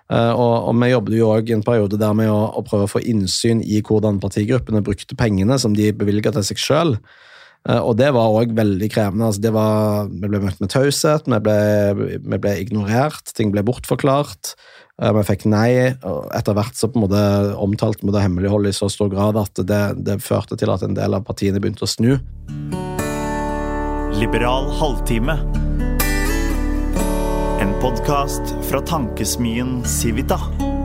Og vi jobbet jo også i en periode der med å prøve å få innsyn i hvordan partigruppene brukte pengene som de bevilget til seg selv. Og det var også veldig krevende. Altså vi ble møtt med taushet, vi ble ignorert, ting ble bortforklart, vi fikk nei, og etter hvert så på en måte omtalte vi det hemmelighold i så stor grad at det førte til at en del av partiene begynte å snu. Liberal halvtime. En podcast fra tankesmien Civita.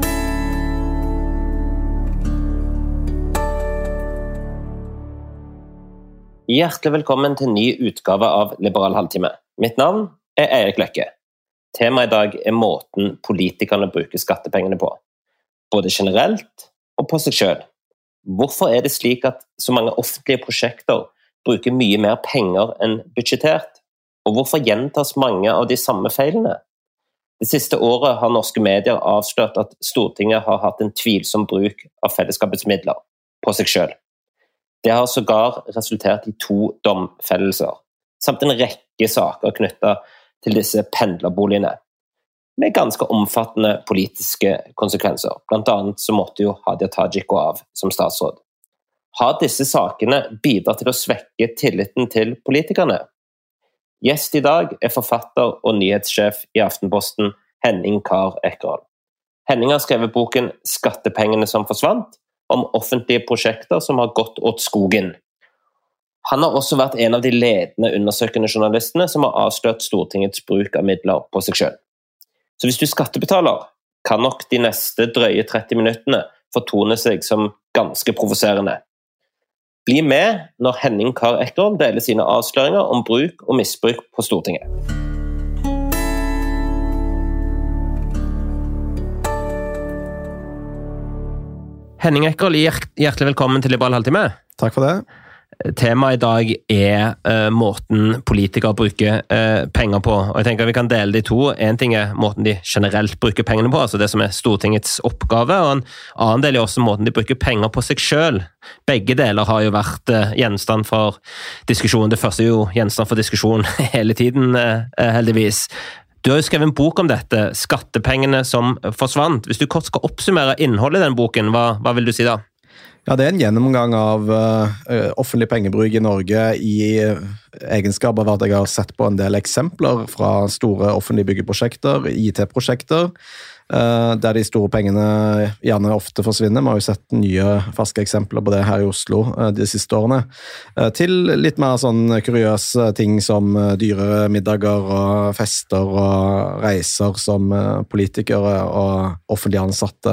Hjertelig velkommen til en ny utgave av Liberal halvtime. Mitt navn Eirik Løkke. Temaet i dag måten politikerne bruker skattepengene på, både generelt og på seg selv. Hvorfor det slik at så mange offentlige prosjekter bruker mye mer penger enn budsjettert? Og hvorfor gjentas mange av de samme feilene? Det siste året har norske medier avslørt at Stortinget har hatt en tvilsom bruk av fellesskapets midler på seg selv. Det har sågar resultert i 2 domfellelser, samt en rekke saker knyttet til disse pendlerboligene, med ganske omfattende politiske konsekvenser. Blant annet så måtte jo Hadia Tajik gå av som statsråd. Har disse sakene bidratt til å svekke tilliten til politikerne? Gjest i dag forfatter og nyhetssjef i Aftenposten, Henning Kahr Ekkerholt. Henning har skrevet boken «Skattepengene som forsvant», om offentlige prosjekter som har gått åt skogen. Han har også vært en av de ledende undersøkende journalistene som har avslørt Stortingets bruk av midler på seg selv. Så hvis du skattebetaler, kan nok de neste drøye 30 minuttene fortone seg som ganske provoserende. Bli med når Henning Kahr Ekkerholt deler sine avsløringer om bruk og misbruk på Stortinget. Henning Ekkerholt, hjertelig velkommen til Liberal halvtime. Takk for det. Temaet i dag måten politikere bruker penger på, og jeg tenker at vi kan dele de to. En ting måten de generelt bruker pengene på, altså det som Stortingets oppgave, og en annen del også måten de bruker penger på seg selv. Begge deler har jo vært gjenstand for diskusjon. Det første jo gjenstand for diskusjon hele tiden, heldigvis. Du har jo skrevet en bok om dette, skattepengene som forsvant. Hvis du kort skal oppsummere innholdet i den boken, hva vil du si da? Ja, det en gjennomgang av offentlig pengebruk i Norge i egenskap av at jeg har sett på en del eksempler fra store offentlige byggeprosjekter, IT-prosjekter, der de store pengene gjerne ofte forsvinner. Vi har jo sett nye ferske eksempler på det her i Oslo de siste årene. Til litt mer sånn kuriøse ting som dyre middager og fester og reiser som politikere og offentlige ansatte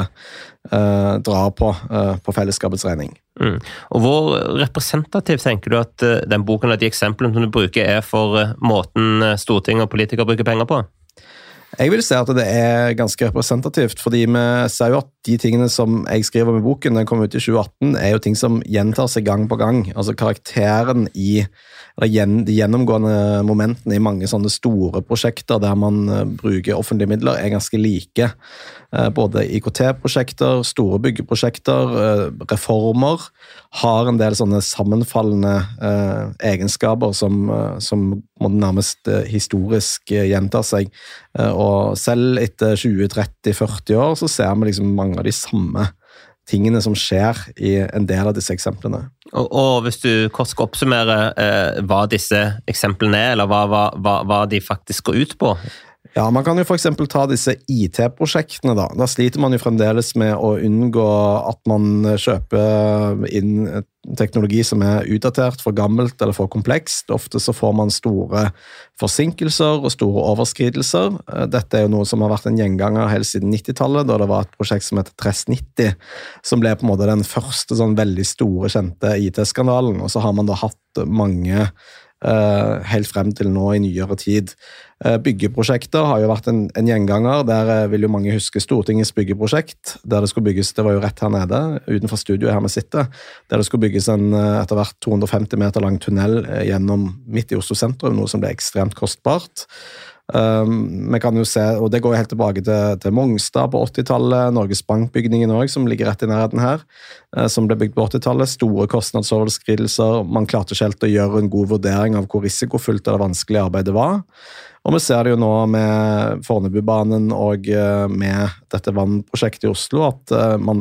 drar på fellesskapets regning. Og hvor representativt tenker du at den boken og de eksemplene som du bruker for måten Stortinget og politikere bruker penger på? Jeg vil si at det ganske representativt, fordi vi ser jo at de tingene som jeg skriver om i boken, den kom ut i 2018, jo ting som gjentar seg gang på gang. Altså karakteren de gjennomgående momentene i mange sånne store prosjekter der man bruker offentlige midler ganske like. Både IKT-prosjekter, store byggeprosjekter, reformer, har en del sånne sammenfallende egenskaper som må nærmest historisk gjenta seg. Og selv etter 20, 30, 40 år så ser vi liksom mange av de samme tingene som skjer i en del av disse eksemplene. Og hvis du kort skal oppsummere hva disse eksemplene eller hva de faktisk går ut på? Ja, man kan jo for eksempel ta disse IT-prosjektene da. Da sliter man jo fremdeles med å unngå at man kjøper inn teknologi som utdatert, for gammelt eller for komplekst. Ofte så får man store forsinkelser og store overskridelser. Dette jo noe som har vært en gjenganger helt siden 90-tallet, da det var et prosjekt som heter TRESS-90, som ble på en måte den første sånn veldig store kjente IT-skandalen, og så har man da hatt mange helt frem til nå i nyere tid. Byggeprosjekter har jo vært en gjenganger. Der vil jo mange huske Stortingets byggeprosjekt, der det skulle bygges, det var jo rett her nede, utenfor studioet her vi sitter, der det skulle bygges en etter hvert 250 meter lang tunnel gjennom midt i Oslo sentrum, noe som ble ekstremt kostbart. Vi kan jo se, og det går jo helt tilbake til Mongstad på 80-tallet, Norges Bankbygningen også, som ligger rett i nærheten her, som ble bygd på 80-tallet, store kostnadsoverskridelser, man klarte ikke helt å gjøre en god vurdering av hvor risikofullt eller vanskelig arbeidet var. Og vi ser det jo nå med Fornebubanen og med dette vannprosjektet i Oslo, at man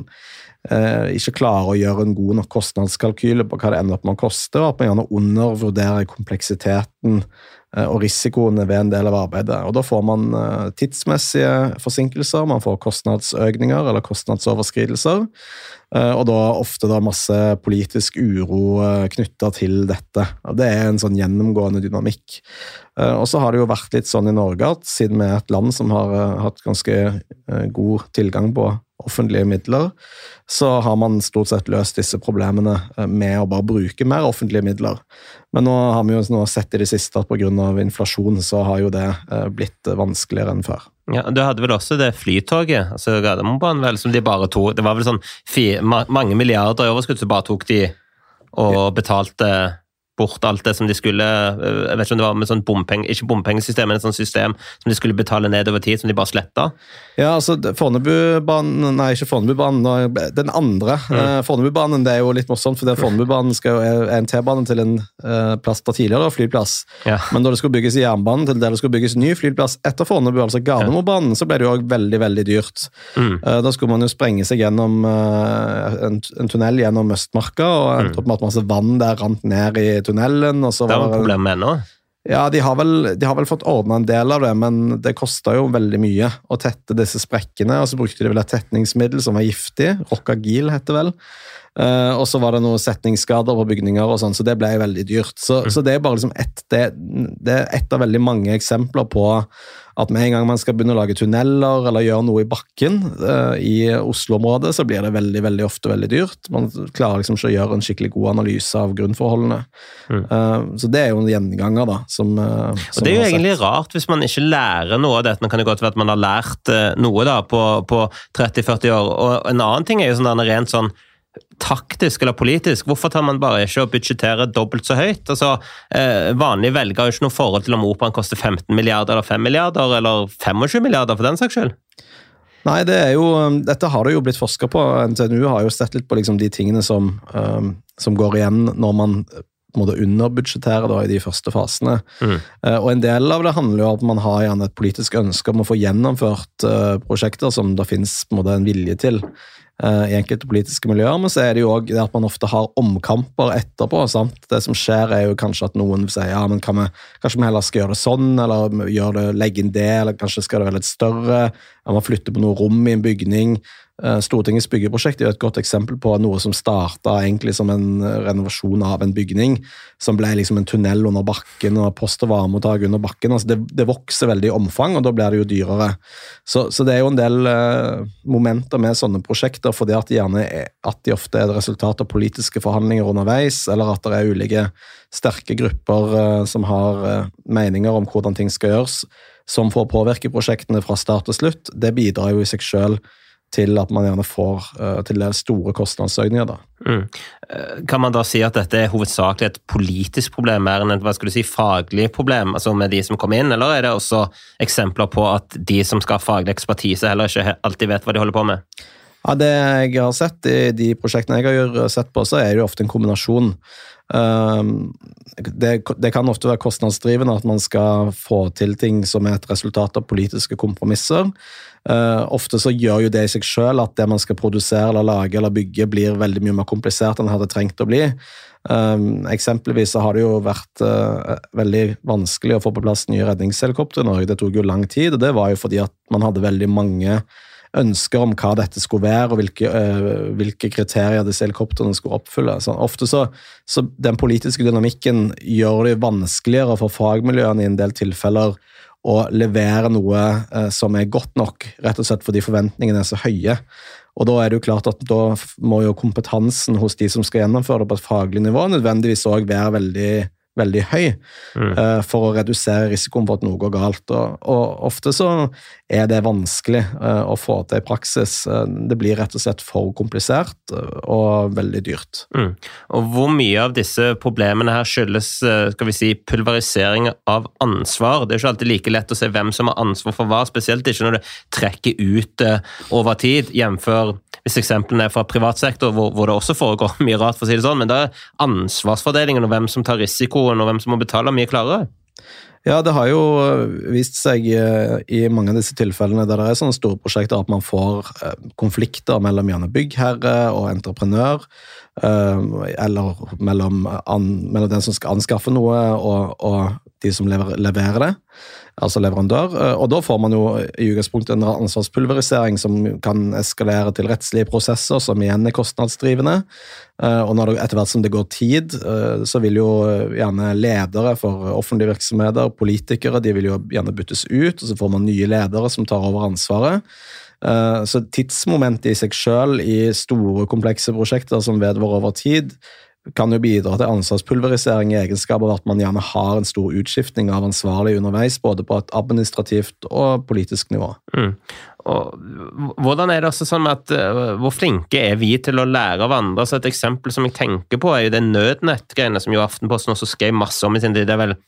ikke klarer å gjøre en god nok kostnadskalkyle på hva det ender opp med å koste, og at man gjerne undervurderer kompleksiteten og risikoene ved en del av arbeidet. Og da får man tidsmessige forsinkelser, man får kostnadsøkninger eller kostnadsoverskridelser, og da ofte masse politisk uro knyttet til dette. Og det en sånn gjennomgående dynamikk. Og så har det jo vært litt sånn i Norge at siden vi et land som har hatt ganske god tilgang på offentlige midler, så har man stort sett løst disse problemene med å bare bruke mer offentlige midler. Men nå har vi jo sett i det siste at på grunn av inflasjon så har jo det blitt vanskeligere enn før. Ja, du hadde vel også det flytoget, altså Gardermobanen vel, som de bare tok, det var vel sånn mange milliarder i overskudd, så bare tok de og betalte bort alt det som de skulle, jeg vet ikke om det var med sånn ikke bompengesystem, men et sånt system som de skulle betale ned over tid, som de bare sletta. Ja, altså Fornebubanen, nei ikke Fornebubanen, den andre. Fornebubanen, det jo litt morsomt, for Fornebubanen en T-bane til en plass der tidligere, flyplass. Ja. Men da det skulle bygges i jernbanen til det skulle bygges ny flyplass etter Fornebu, altså Gardermobanen, så ble det jo også veldig, veldig dyrt. Da skulle man jo sprenge seg gjennom en tunnel gjennom Østmarka, og endte opp med at masse vann der rant ned i tunnelen, og så var det problem med nå? Ja, de har vel fått ordnet en del av det, men det kostet jo veldig mye å tette disse sprekkene, og så brukte de vel et tetningsmiddel som var giftig, Rockagil heter vel, og så var det noen setningsskader på bygninger og sånn, så det ble veldig dyrt. Så det bare liksom det et av veldig mange eksempler på at med en gang man skal begynne å lage tunneler eller gjøre noe i bakken i Oslo-området, så blir det veldig, veldig ofte veldig dyrt. Man klarer liksom ikke å gjøre en skikkelig god analyse av grunnforholdene. Så det jo en gjenganger da. Som det jo egentlig rart hvis man ikke lærer noe av dette. Nå kan det godt være at man har lært noe da på 30-40 år. Og en annen ting jo sånn rent sånn taktisk eller politisk, hvorfor tar man bare ikke å budsjettere dobbelt så høyt? Altså, vanlige velger har jo ikke noe forhold til om operaen koster 15 milliarder eller 5 milliarder eller 25 milliarder for den saks skyld. Nei, dette har det jo blitt forsket på. NTNU har jo sett litt på liksom de tingene som går igjen når man måtte underbudsjettere da, i de første fasene. Og en del av det handler jo om at man har gjerne et politisk ønske om å få gjennomført prosjekter som det finnes på en måte en vilje til i enkelte politiske miljøer, men så det jo også det at man ofte har omkamper etterpå, sant? Det som skjer jo kanskje at noen sier, ja, men kanskje vi heller skal gjøre det sånn, eller legge inn det, eller kanskje skal det være litt større, eller man flytter på noe rom i en bygning. Stortingets byggeprosjekt jo et godt eksempel på noe som startet egentlig som en renovasjon av en bygning, som ble liksom en tunnel under bakken og post- og varemottak under bakken. Altså det vokser veldig i omfang, og da blir det jo dyrere. Så det jo en del momenter med sånne prosjekter, fordi at de ofte et resultat av politiske forhandlinger underveis, eller at det ulike sterke grupper som har meninger om hvordan ting skal gjøres, som får påvirke prosjektene fra start til slutt. Det bidrar jo i seg selv til at man gjerne får til det store kostnadsøkninger da. Kan man da si at dette hovedsakelig et politisk problem, mer enn et, hva skal du si, faglig problem, altså med de som kommer inn, eller det også eksempler på at de som skal ha faglig ekspertise heller ikke alltid vet hva de holder på med? Ja, det jeg har sett i de prosjektene jeg har sett på, så det jo ofte en kombinasjon. Det kan ofte være kostnadsdrivende at man skal få til ting som et resultat av politiske kompromisser. Ofte så gjør jo det i seg selv at det man skal produsere eller lage eller bygge blir veldig mye mer komplisert enn det hadde trengt å bli. Eksempelvis så har det jo vært veldig vanskelig å få på plass nye redningshelikopter i Norge. Det tok jo lang tid, og det var jo fordi at man hadde veldig mange ønsker om hva dette skulle være, og hvilke kriterier disse helikopterne skulle oppfylle. Så ofte så den politiske dynamikken gjør det vanskeligere for fagmiljøene i en del tilfeller å levere noe som godt nok, rett og slett fordi forventningene så høye. Og da det jo klart at da må jo kompetansen hos de som skal gjennomføre det på et faglig nivå nødvendigvis også være veldig, veldig høy for å redusere risikoen for at noe går galt. Og ofte så det vanskelig å få til i praksis. Det blir rett og slett for komplisert og veldig dyrt. Og hvor mye av disse problemene her skyldes, skal vi si, pulverisering av ansvar? Det jo ikke alltid like lett å se hvem som har ansvar for hva, spesielt ikke når det trekker ut over tid, jevnfør hvis eksemplene fra privatsektor, hvor det også foregår mye rart, for å si det sånn, men da ansvarsfordelingen og hvem som tar risikoen og hvem som må betale mye klarere. Ja, det har jo vist seg i mange av disse tilfellene der det sånne store prosjekter at man får konflikter mellom gjerne byggherre og entreprenør, eller mellom den som skal anskaffe noe og de som leverer det, altså leverandør, og da får man jo i utgangspunktet en ansvarspulverisering som kan eskalere til rettslige prosesser som igjen kostnadsdrivende, og når det etter hvert som det går tid, så vil jo gjerne ledere for offentlige virksomheter, politikere, de vil jo gjerne byttes ut, og så får man nye ledere som tar over ansvaret. Så tidsmomentet i seg selv i store, komplekse prosjekter som vedvarer over tid, kan jo bidra til ansvarspulverisering i egenskap av at man gjerne har en stor utskiftning av ansvarlig underveis, både på et administrativt og politisk nivå. Og hvordan det også sånn at hvor flinke vi til å lære av andre? Så et eksempel som jeg tenker på jo det nødnett-greiene som jo Aftenposten også skrev masse om i sin tid. Det vel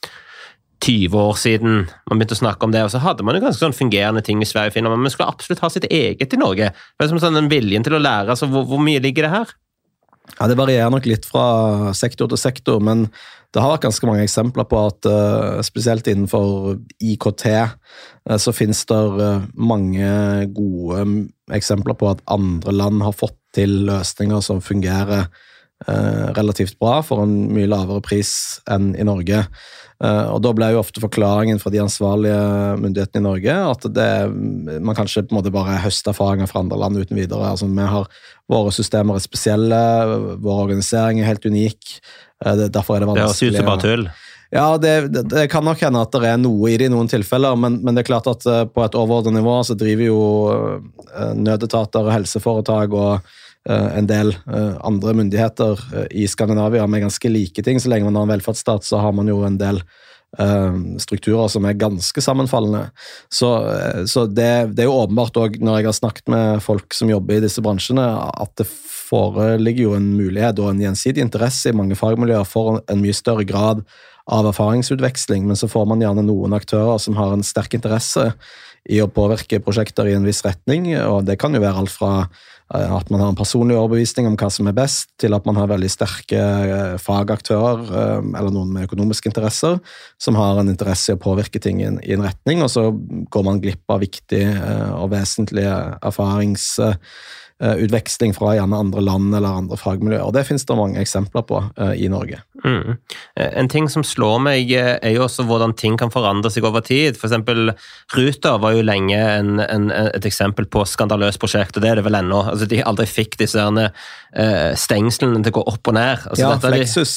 20 år siden man begynte å snakke om det, og så hadde man jo ganske sånn fungerende ting i Sverige og Finland, men man skulle absolutt ha sitt eget i Norge. Det som sånn den viljen til å lære, altså hvor mye ligger det her? Ja, det varierer nok litt fra sektor til sektor, men det har vært ganske mange eksempler på at spesielt innenfor IKT så finnes det mange gode eksempler på at andre land har fått til løsninger som fungerer relativt bra for en mye lavere pris enn i Norge. Og da ble jo ofte forklaringen fra de ansvarlige myndighetene i Norge at man kanskje på en måte bare høster erfaringer fra andre land uten videre. Altså, vi har våre systemer spesielle, vår organisering helt unik, derfor det vanskelig. Det høres ut som bare tull. Ja, det kan nok hende at det noe i det i noen tilfeller, men det klart at på et overordnet nivå så driver jo nødetater og helseforetak og en del andre myndigheter i Skandinavia med ganske like ting. Så lenge man har en velferdsstat, så har man jo en del strukturer som ganske sammenfallende. Så det jo åpenbart også, når jeg har snakket med folk som jobber i disse bransjene, at det foreligger jo en mulighet og en gjensidig interesse i mange fagmiljøer for en mye større grad av erfaringsutveksling, men så får man gjerne noen aktører som har en sterk interesse i å påvirke prosjekter i en viss retning, og det kan jo være alt fra at man har en personlig overbevisning om hva som best, til at man har veldig sterke fagaktører, eller noen med økonomiske interesser, som har en interesse i å påvirke ting i en retning, og så går man glipp av viktig og vesentlig erfaringsutveksling fra gjerne andre land eller andre fagmiljøer, og det finnes det mange eksempler på i Norge. En ting som slår meg jo også hvordan ting kan forandre seg over tid. For eksempel Ruter var jo lenge et eksempel på skandaløst prosjekt, og det det vel ennå. Altså, de aldri fikk disse stengslene til å gå opp og ned. Altså, ja, Flexus.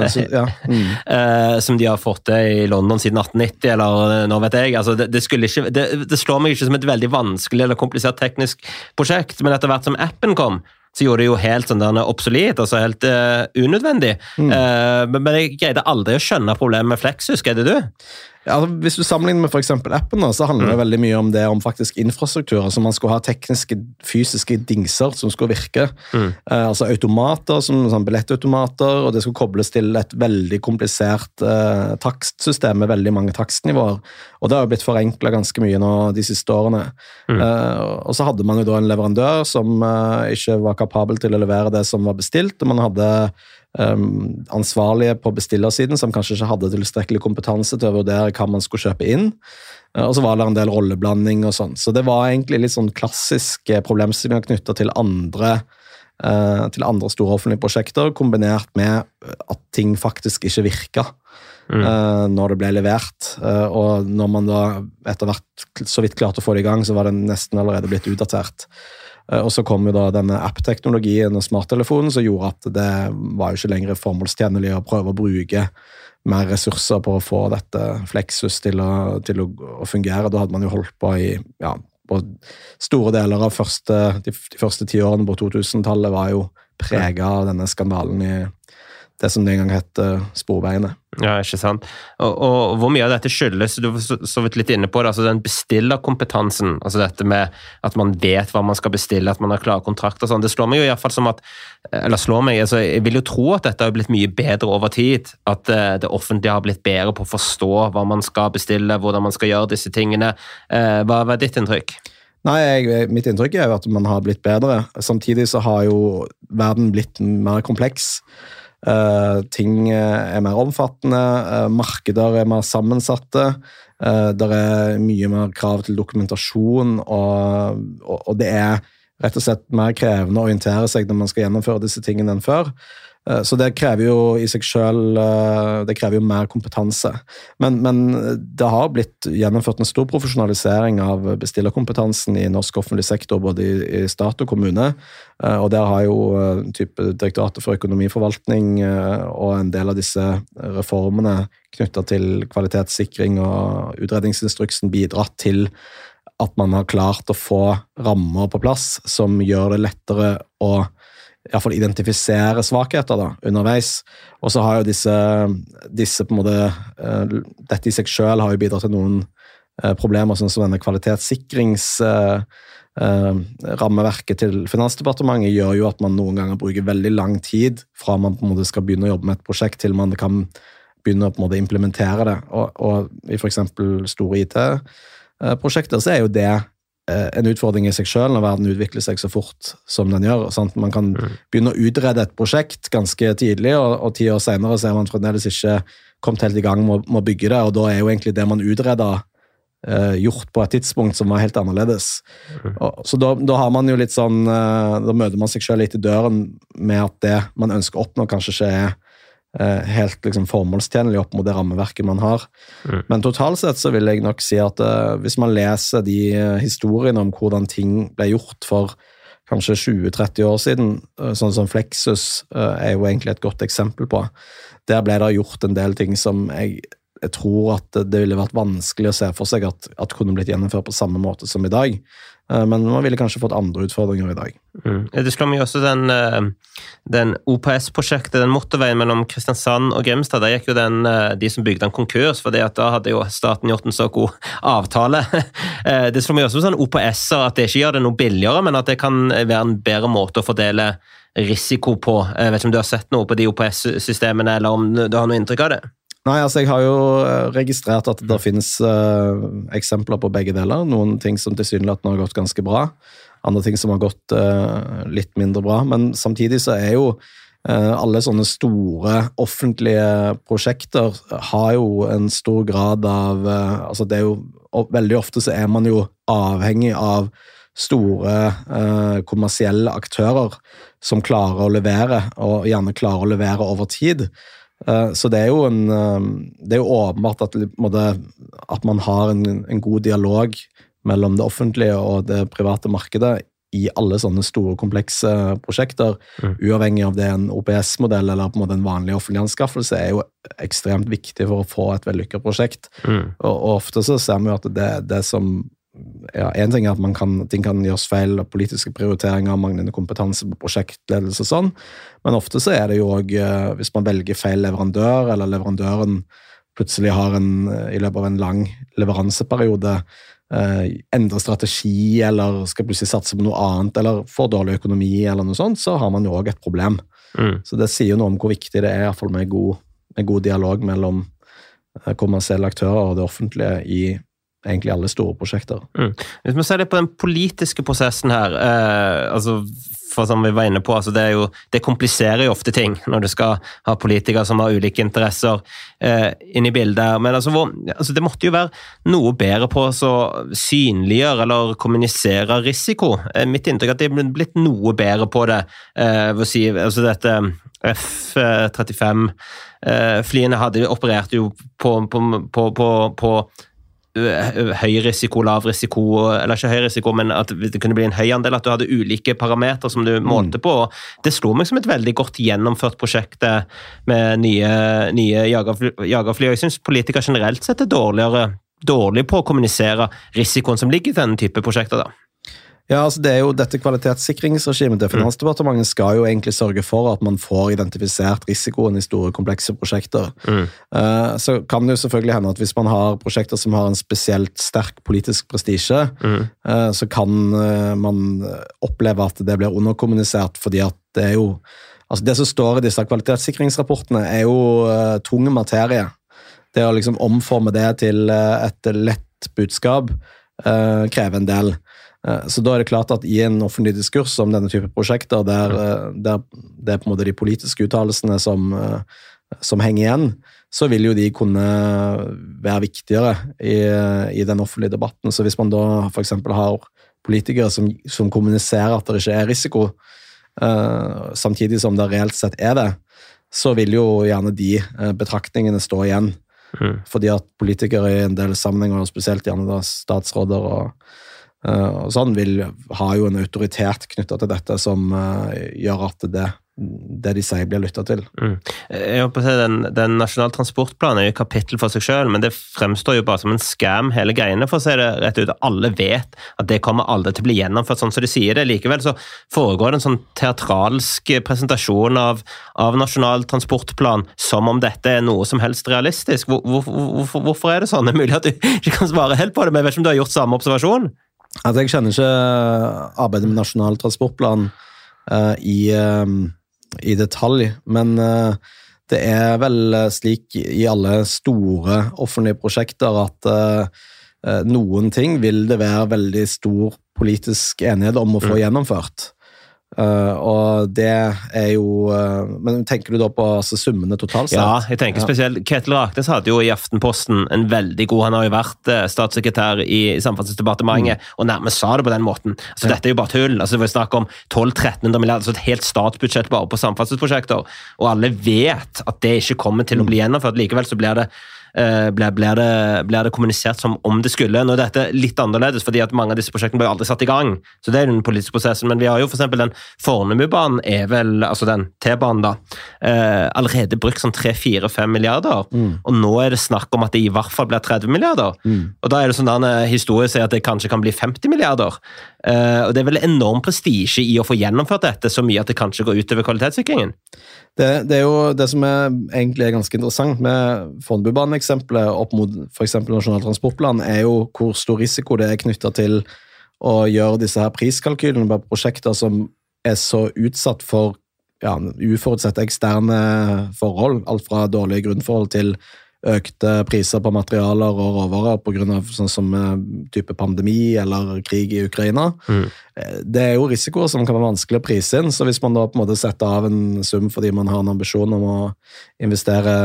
Som de har fått til i London siden 1890, eller nå vet jeg. Altså, det slår meg ikke som et veldig vanskelig eller komplisert teknisk prosjekt, men etter hvert som appen kom, så gjorde det jo helt sånn der obsolet, altså helt unødvendig. Men jeg greide aldri å skjønne problemet med Flexus, greide du? Ja, altså, hvis du sammenligner med for eksempel appen, så handler det veldig mye om det, om faktisk infrastruktur, altså man skulle ha tekniske, fysiske dingser som skulle virke. Altså automater, som sånn billettautomater, og det skulle kobles til et veldig komplisert takstsystem med veldig mange takstnivåer, og det har jo blitt forenklet ganske mye nå de siste årene. Og så hadde man jo da en leverandør som ikke var kapabel til å levere det som var bestilt, og man hadde ansvarlige på bestillersiden som kanskje ikke hadde tilstrekkelig kompetanse til å vurdere hva man skulle kjøpe inn, og så var det en del rolleblanding og sånn. Så det var egentlig litt sånn klassiske problemstillinger knyttet til andre store offentlige prosjekter, kombinert med at ting faktisk ikke virket når det ble levert, og når man da etter hvert så vidt klarte å få det i gang, så var det nesten allerede blitt utdatert. Og så kom jo da denne app-teknologien og smarttelefonen som gjorde at det var jo ikke lenger formålstjenlig å prøve å bruke mer ressurser på å få dette Flexus til å fungere. Da hadde man jo holdt på på store deler av de første 10 årene på 2000-tallet var jo preget av denne skandalen i det som den gang het Sporveiene. Ja, ikke sant. Og hvor mye av dette skyldes, du var så vidt litt inne på det, altså den bestillerkompetansen, altså dette med at man vet hva man skal bestille, at man har klare kontrakter og sånn, det slår meg jo i hvert fall som at, altså jeg vil jo tro at dette har blitt mye bedre over tid, at det offentlige har blitt bedre på å forstå hva man skal bestille, hvordan man skal gjøre disse tingene. Hva er ditt inntrykk? Nei, mitt inntrykk er jo at man har blitt bedre. Samtidig så har jo verden blitt mer kompleks. Ting er mer omfattende, markeder er mer sammensatte, det er mye mer krav til dokumentasjon, og det er rett og slett mer krevende å orientere seg når man skal gjennomføre disse tingene enn før. Så det krever jo i seg selv, det krever jo mer kompetanse. Men det har blitt gjennomført en stor profesjonalisering av bestillerkompetansen i norsk offentlig sektor, både i stat og kommune, og der har jo Direktoratet for økonomiforvaltning og en del av disse reformene knyttet til kvalitetssikring og utredningsinstruksen bidratt til at man har klart å få rammer på plass som gjør det lettere å i hvert fall identifisere svakheter da, underveis. Og så har jo disse på en måte, dette i seg selv har jo bidratt til noen problemer, sånn som denne kvalitetssikringsrammeverket til Finansdepartementet gjør jo at man noen ganger bruker veldig lang tid fra man på en måte skal begynne å jobbe med et prosjekt til man kan begynne å på en måte implementere det. Og i for eksempel store IT-prosjekter så er jo det en utfordring i seg selv når verden utvikler seg så fort som den gjør. Sant? Man kan begynne å utrede et prosjekt ganske tidlig, og 10 år senere så er man fremdeles ikke kommet helt i gang med å bygge det, og da er jo egentlig det man utreder gjort på et tidspunkt som var helt annerledes. Så da har man jo litt sånn, da møter man seg selv litt i døren med at det man ønsker å oppnå kanskje ikke er helt liksom formålstjenlig opp mot det rammeverket man har. Men totalt sett så vil jeg nok si at hvis man leser de historiene om hvordan ting ble gjort for kanskje 20-30 år siden, sånn som Flexus er jo egentlig et godt eksempel på. Der ble det gjort en del ting som jeg tror at det ville vært vanskelig å se for seg at kunne blitt gjennomført på samme måte som i dag. Men man ville kanskje fått andre utfordringer i dag. Det slår meg også den OPS-prosjektet, den motorveien mellom Kristiansand og Grimstad, der gikk jo de som bygde en konkurs, for det at da hadde jo staten gjort en så god avtale. Det slår meg også sånn OPS-er, at det ikke gjør det noe billigere, men at det kan være en bedre måte å fordele risiko på. Jeg vet ikke om du har sett noe på de OPS-systemene, eller om du har noe inntrykk av det? Nei, altså jeg har jo registrert at det finnes eksempler på begge deler. Noen ting som tilsynelatende har gått ganske bra, andre ting som har gått litt mindre bra, men samtidig så er jo alle sånne store offentlige prosjekter har jo en stor grad av, altså det er jo, veldig ofte så er man jo avhengig av store kommersielle aktører som klarer å levere, og gjerne klarer å levere over tid. Så det er jo åpenbart at man har en god dialog mellom det offentlige og det private markedet i alle sånne store, komplekse prosjekter, uavhengig av det en OPS-modell eller på en måte en vanlig offentlig anskaffelse, er jo ekstremt viktig for å få et vellykket prosjekt. Og ofte så ser vi jo at det som en ting er at ting kan gjøres feil, politiske prioriteringer, manglende kompetanse på prosjektledelse og sånn, men ofte så er det jo også, hvis man velger feil leverandør, eller leverandøren plutselig har i løpet av en lang leveranseperiode endre strategi, eller skal plutselig satse på noe annet, eller får dårlig økonomi, eller noe sånt, så har man jo også et problem. Så det sier noe om hvor viktig det er, i hvert fall med en god dialog mellom kommersielle aktører og det offentlige i egentlig alle store prosjekter. Hvis man ser litt på den politiske prosessen her, altså for som vi var inne på, altså det kompliserer jo ofte ting når du skal ha politikere som har ulike interesser inn i bildet, men altså det måtte jo være noe bedre på å synliggjøre eller kommunisere risiko. Mitt inntrykk er at det er blitt noe bedre på det, altså dette F-35 flyene hadde operert jo på høy risiko, lav risiko, eller ikke høy risiko, men at det kunne bli en høy andel, at du hadde ulike parametre som du målte på. Det slo meg som et veldig godt gjennomført prosjekt med nye jagerfly. Jeg synes politikere generelt sett er dårlig på å kommunisere risikoen som ligger i denne type prosjekter da. Ja, altså det jo dette kvalitetssikringsregimet til Finansdepartementet skal jo egentlig sørge for at man får identifisert risikoen i store, komplekse prosjekter. Så kan det jo selvfølgelig hende at hvis man har prosjekter som har en spesielt sterk politisk prestisje, så kan man oppleve at det blir underkommunisert, fordi at det jo, altså det som står i disse kvalitetssikringsrapportene jo tung materie. Det å liksom omforme det til et lett budskap krever en del. Så da det klart at i en offentlig diskurs om denne type prosjekter, der det på en måte de politiske uttalelsene som henger igjen, så vil jo de kunne være viktigere i den offentlige debatten. Så hvis man da for eksempel har politikere som kommuniserer at det ikke risiko, samtidig som det reelt sett det, så vil jo gjerne de betraktningene stå igjen. Fordi at politikere i en del sammenhenger, og spesielt gjerne da statsråder og sånn, ha jo en autoritet knyttet til dette som gjør at det de sier blir lyttet til. Jeg håper å si den nasjonale transportplanen jo et kapittel for seg selv, men det fremstår jo bare som en scam hele greiene, for å si det rett ut. Alle vet at det kommer aldri til å bli gjennomført sånn som de sier det. Likevel så foregår det en sånn teatralsk presentasjon av nasjonal transportplan som om dette noe som helst realistisk. Hvorfor det sånn? Det mulig at du ikke kan svare helt på det, men jeg vet ikke om du har gjort samme observasjon? Jeg kjenner ikke arbeidet med nasjonal transportplan i detalj, men det vel slik i alle store offentlige prosjekter at noen ting vil det være veldig stor politisk enighet om å få gjennomført. Og det jo men tenker du da på summene totalt sett? Ja, jeg tenker spesielt Ketil Raknes hadde jo i Aftenposten en veldig god, han har jo vært statssekretær i Samferdselsdepartementet og nærmest sa det på den måten, så dette jo bare tull, altså vi snakker om 1200-1300 milliarder, altså et helt statsbudsjett bare på samferdselsprosjekter, og alle vet at det ikke kommer til å bli gjennomført, likevel så blir det kommunisert som om det skulle. Nå dette litt annerledes, fordi at mange av disse prosjektene ble aldri satt i gang, så det den politiske prosessen, men vi har jo for eksempel den Fornebubanen vel, altså den T-banen da, allerede brukt sånn 3-4-5 milliarder, og nå det snakk om at det i hvert fall blir 30 milliarder, og da det sånn en historie sier at det kanskje kan bli 50 milliarder, og det vel enorm prestige i å få gjennomført dette så mye at det kanskje går ut over kvalitetssikringen. Det jo det som egentlig ganske interessant med Fornebubanen-eksempelet opp mot for eksempel Nasjonal transportplan, jo hvor stor risiko det knyttet til å gjøre disse her priskalkylene på prosjekter som så utsatt for uforutsette eksterne forhold, alt fra dårlige grunnforhold til økte priser på materialer og råvarer på grunn av sånn som type pandemi eller krig i Ukraina. Det jo risikoer som kan være vanskelig å prise inn, så hvis man da på en måte setter av en sum fordi man har en ambisjon om å investere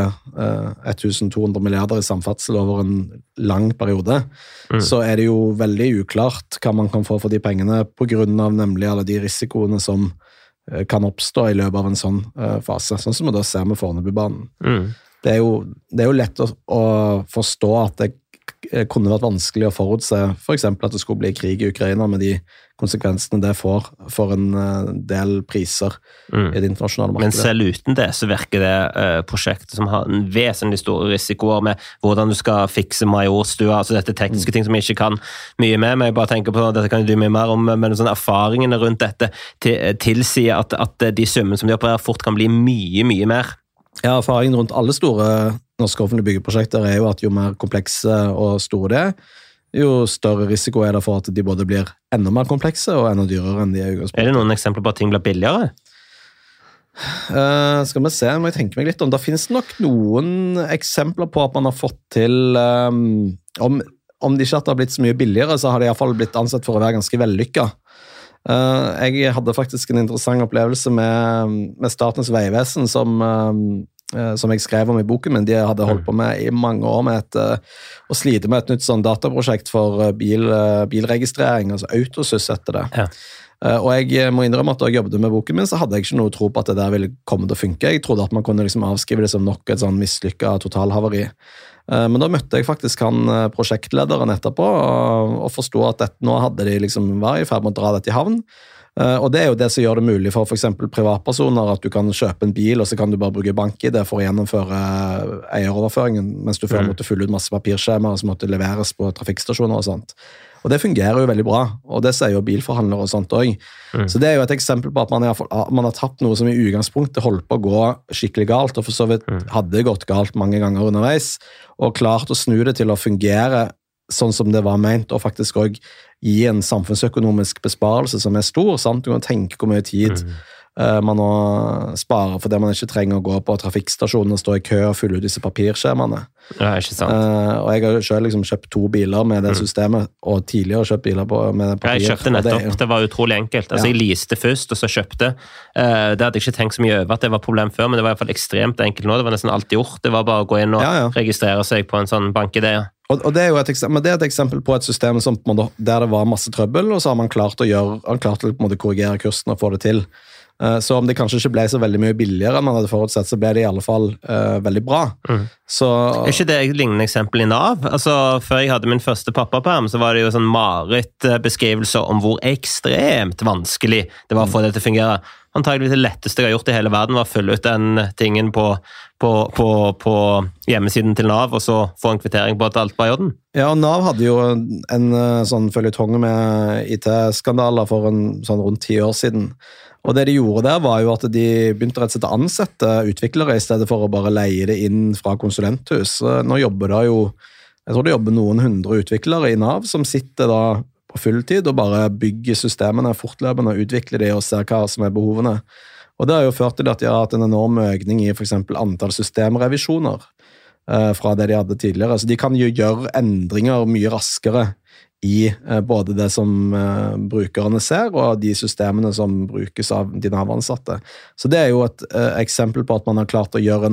1200 milliarder i samferdsel over en lang periode, så det jo veldig uklart hva man kan få for de pengene på grunn av nemlig alle de risikoene som kan oppstå i løpet av en sånn fase, sånn som vi da ser med Fornebubanen. Det jo lett å forstå at det kunne vært vanskelig å forutse for eksempel at det skulle bli krig i Ukraina med de konsekvensene det får for en del priser i det internasjonale markedet. Men selv uten det så virker det prosjektet som har en vesentlig store risikoer med hvordan du skal fikse Majorstua, altså dette tekniske ting som jeg ikke kan mye med, men jeg bare tenker på, dette kan du mye mer om, men sånn erfaringene rundt dette tilsier at de summene som de opererer fort kan bli mye, mye mer. Ja, erfaringen rundt alle store norske offentlige byggeprosjekter jo at jo mer komplekse og store det jo større risiko det for at de både blir enda mer komplekse og enda dyrere enn de i utgangspunktet. Det noen eksempler på at ting blir billigere? Skal vi se, må jeg tenke meg litt om. Det finnes nok noen eksempler på at man har fått til om det ikke har blitt så mye billigere, så har det i hvert fall blitt ansett for å være ganske vellykket. Jeg hadde faktisk en interessant opplevelse med Statens vegvesen som jeg skrev om i boken min. De hadde holdt på med i mange år med å slite med et nytt sånn dataprosjekt for bilregistrering, altså Autosys heter det. Ja. Og jeg må innrømme at da jeg jobbet med boken min, så hadde jeg ikke noe tro på at det der ville komme til å funke. Jeg trodde at man kunne liksom avskrive det som nok et sånn mislykket totalhavari. Men da møtte jeg faktisk han prosjektlederen etterpå og forstod at nå hadde de liksom vært i ferd med å dra dette i havn. Og det jo det som gjør det mulig for eksempel privatpersoner at du kan kjøpe en bil, og så kan du bare bruke bank-ID for å gjennomføre eieroverføringen, mens du før måtte fylle ut masse papirskjemaer som måtte leveres på trafikkstasjoner og sånt. Og det fungerer jo veldig bra, og det sier jo bilforhandlere og sånt også. Så det er jo et eksempel på at man har tatt noe som i utgangspunktet holdt på å gå skikkelig galt, og for så vidt hadde gått galt mange ganger underveis, og klart å snu det til å fungere sånn som det var ment, og faktisk også gi en samfunnsøkonomisk besparelse som er stor, sant? Du kan tenke hvor mye tid man nå sparer fordi man ikke trenger å gå på trafikkstasjonen og stå i kø og fylle ut disse papirskjemaene. Ja, ikke sant. Og jeg har selv liksom kjøpt 2 biler med det systemet, og tidligere kjøpt biler med papir. Jeg kjøpte nettopp, det var utrolig enkelt. Altså, jeg liste først, og så kjøpte. Det hadde jeg ikke tenkt så mye over at det var problem før, men det var i hvert fall ekstremt enkelt nå. Det var nesten alt gjort. Det var bare å gå inn og registrere seg på en sånn bankidé. Og det er jo et eksempel på et system som, på en måte, der det var masse trøbbel, og så har man klart å på en måte korrigere kursen og få det til. Så om det kanskje ikke ble så veldig mye billigere enn man hadde forutsett, så ble det i alle fall veldig bra. Så... Er ikke det et lignende eksempel i Nav? Altså, før jeg hadde min første pappaperm, så var det jo sånn Marit-beskrivelser om hvor ekstremt vanskelig det var å få det til å fungere. Antageligvis det letteste jeg har gjort i hele verden var å fylle ut den tingen på hjemmesiden til Nav, og så få en kvittering på at alt var i orden. Ja, og Nav hadde jo en sånn føljetong med IT-skandaler for sånn rundt 10 år siden. Og det de gjorde der var jo at de begynte rett og slett å ansette utviklere i stedet for å bare leie det inn fra konsulenthus. Nå jobber det jo, jeg tror det jobber noen 100 utviklere i Nav som sitter da på fulltid og bare bygger systemene fortløpende og utvikler de og ser hva som er behovene. Og det har jo ført til at de har hatt en enorm økning i for eksempel antall systemrevisjoner fra det de hadde tidligere. Så de kan jo gjøre endringer mye raskere i både det som brukerne ser, og de systemene som brukes av de Nav-ansatte. Så det er jo et eksempel på at man har klart å gjøre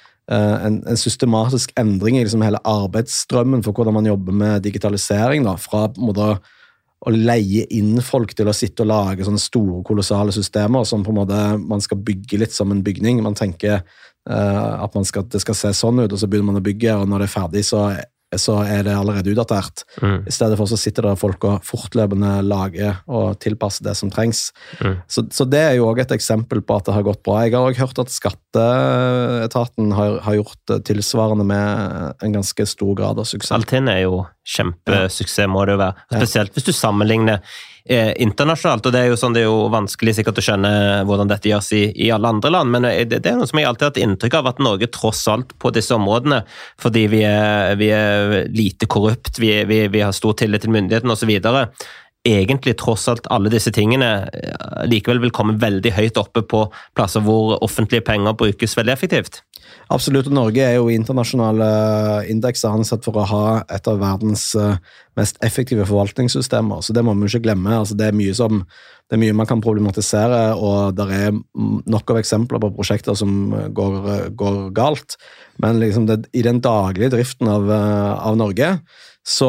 en systematisk endring i liksom hele arbeidsstrømmen for hvordan man jobber med digitalisering, da, fra på en måte å leie inn folk til å sitte og lage sånne store, kolossale systemer som på en måte man skal bygge litt som en bygning. Man tenker at det skal se sånn ut, og så begynner man å bygge, og når det er ferdig, så er det allerede utdatert. I stedet for så sitter det folk og fortløpende lager og tilpasser det som trengs. Så det er jo også et eksempel på at det har gått bra. Jeg har også hørt at skatteetaten har gjort tilsvarende med en ganske stor grad av suksess. Altinn er jo kjempesuksess, må det jo være. Spesielt hvis du sammenligner internasjonalt, og det er jo vanskelig sikkert å skjønne hvordan dette gjøres i alle andre land, men det er noe som jeg alltid har hatt inntrykk av, at Norge tross alt på disse områdene, fordi vi er lite korrupt, vi har stor tillit til myndigheten og så videre, egentlig tross alt alle disse tingene likevel vil komme veldig høyt oppe på plasser hvor offentlige penger brukes veldig effektivt. Absolutt, og Norge er jo i internasjonale indekser ansett for å ha et av verdens mest effektive forvaltningssystemer, så det må man ikke glemme. Altså, det er mye man kan problematisere, og det er nok av eksempler på prosjekter som går galt, men liksom i den daglige driften av Norge, så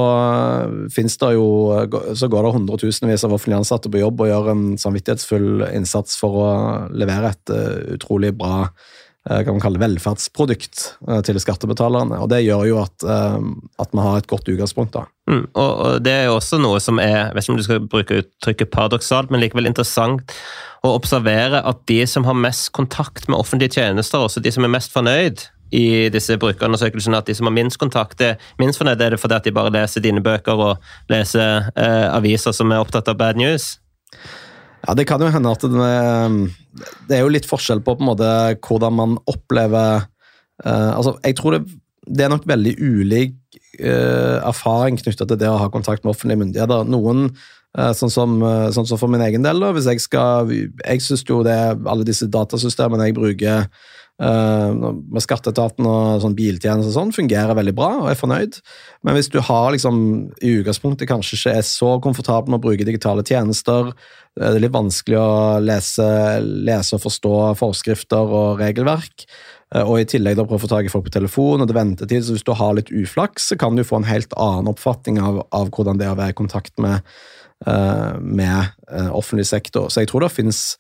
går det hundretusenvis av offentlige ansatte på jobb og gjør en samvittighetsfull innsats for å levere et utrolig bra kan man kalle velferdsprodukt til skattebetalerne, og det gjør jo at man har et godt utgangspunkt da. Og det er jo også noe som jeg vet ikke om du skal bruke uttrykket paradoksalt, men likevel interessant å observere at de som har mest kontakt med offentlige tjenester, også de som er mest fornøyd i disse brukerundersøkelsene, at de som har minst kontakt minst fornøyd, er det fordi at de bare leser dine bøker og leser aviser som er opptatt av bad news? Ja, det kan jo hende at det er jo litt forskjell på en måte hvordan man opplever altså, jeg tror det er nok veldig ulik erfaring knyttet til det å ha kontakt med offentlige myndigheter. Noen, sånn som for min egen del, da, hvis jeg synes jo alle disse datasystemene jeg bruker med skatteetaten og sånn biltjenester og sånn, fungerer veldig bra og er fornøyd. Men hvis du har liksom i utgangspunktet kanskje ikke er så komfortabel med å bruke digitale tjenester, det er litt vanskelig å lese og forstå forskrifter og regelverk, og i tillegg da prøve å få tak i folk på telefon og det ventetid, så hvis du har litt uflaks, så kan du få en helt annen oppfatning av hvordan det er å være i kontakt med offentlig sektor. Så jeg tror det finnes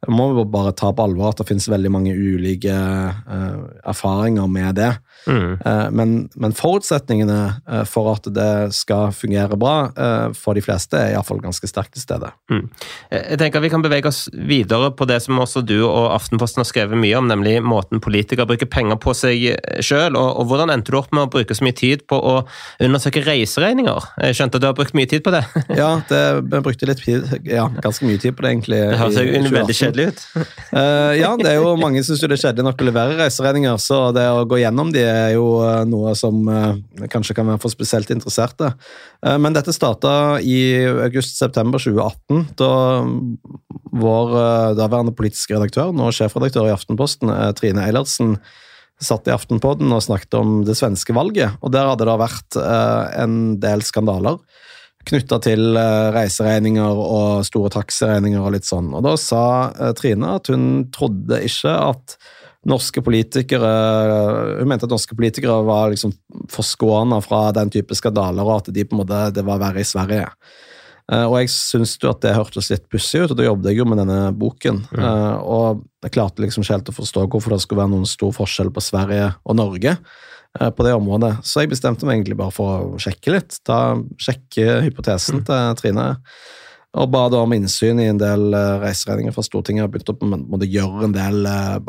må vi bare ta på alvor at det finnes veldig mange ulike erfaringer med det. Men forutsetningene for at det skal fungere bra for de fleste er i hvert fall ganske sterkt til stede. Jeg tenker at vi kan bevege oss videre på det som også du og Aftenposten har skrevet mye om, nemlig måten politikere bruker penger på seg selv, og hvordan endte du opp med å bruke så mye tid på å undersøke reiseregninger? Jeg skjønte at du har brukt mye tid på det. Ja, jeg brukte litt tid, ganske mye tid på det egentlig. Det høres jo veldig kjedelig ut. Ja, det er jo mange som synes det er kjedelig nok å levere reiseregninger, så det å gå gjennom de er jo noe som kanskje kan være for spesielt interesserte. Men dette startet i august-september 2018, da vår daværende politiske redaktør, nå sjefredaktør i Aftenposten, Trine Eilertsen, satt i Aftenpodden og snakket om det svenske valget, og der hadde det vært en del skandaler knyttet til reiseregninger og store taxiregninger og litt sånn. Og da sa Trine at hun trodde ikke at norske politikere, hun mente at norske politikere var liksom forskånet fra den type skandaler, og at de på en måte, det var verre i Sverige. Og jeg synes jo at det hørtes litt pussig ut, og da jobbet jeg jo med denne boken, og jeg klarte liksom ikke helt å forstå hvorfor det skulle være noen stor forskjell på Sverige og Norge på det området. Så jeg bestemte meg egentlig bare for å sjekke litt, sjekke hypotesen til Trine, og ba da om innsyn i en del reiseregninger fra Stortinget, og begynte å gjøre en del